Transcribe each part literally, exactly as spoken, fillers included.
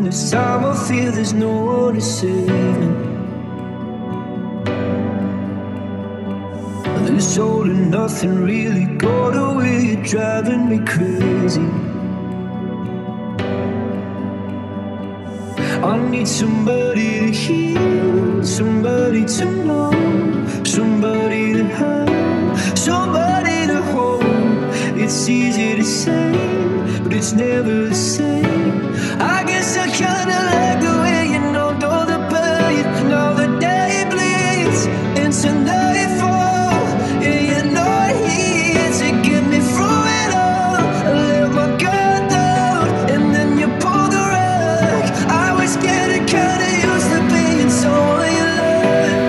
this time I feel there's no one to save me. This all and nothing really got away, you're driving me crazy. I need somebody to hear, somebody to know, somebody to have, somebody to hold. It's easy to say, but it's never the same. I guess I kinda like the way you know all the pain. Now the day bleeds into nightfall, and you're not here to get me through it all. I let my guard down, and then you pulled the rug. I was getting kinda used to being someone you loved.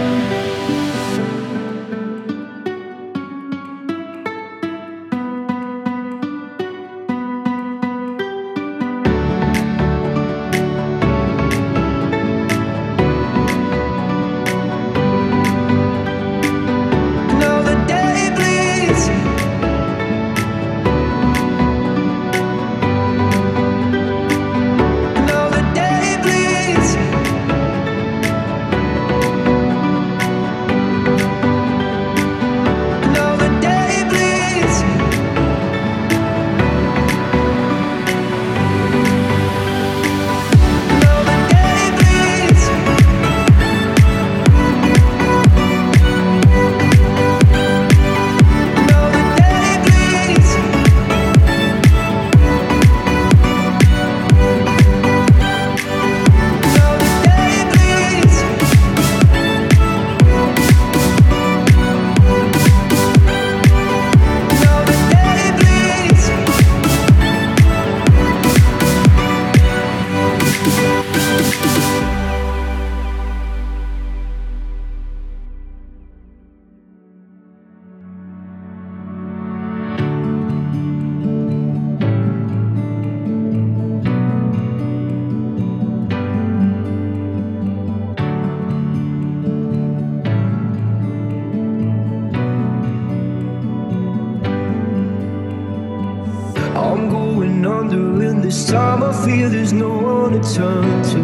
I'm going under, and this time I feel there's no one to turn to.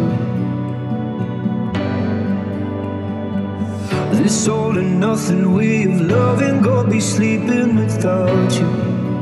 This all and nothing way of loving got me sleeping without you.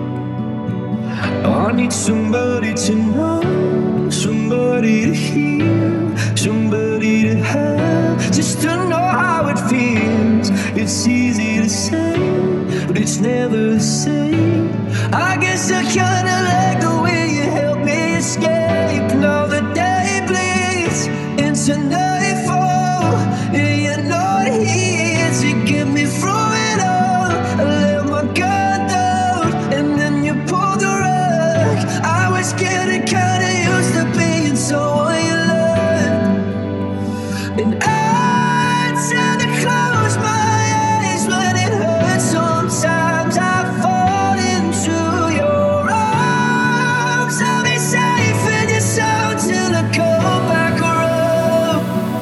I need somebody to know, somebody to hear, somebody to have, just to know how it feels. It's easy to say, but it's never the same. I guess I kinda like the way you help me escape. Now the day bleeds into nightfall, and you're not here to get me through it all. I let my guard down, and then you pulled the rug. I was getting kinda used to being someone you loved, and I tend to close my eyes when it hurts. Sometimes I fall into your arms. I'll be safe in your soul till I come back around.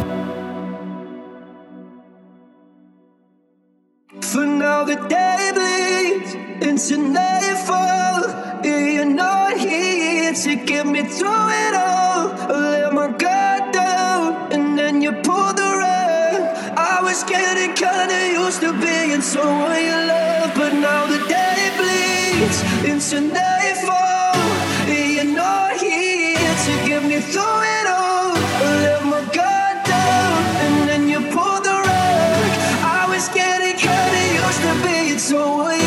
For now the day bleeds into nightfall, and you're not here to get me through it all. I let my guard down, and then you pulled the rug. I was getting kinda used to being someone you love, but now the day bleeds into nightfall, and you're not here to get me through it all. I let my guard down, and then you pulled the rug. I was getting kinda used to being someone you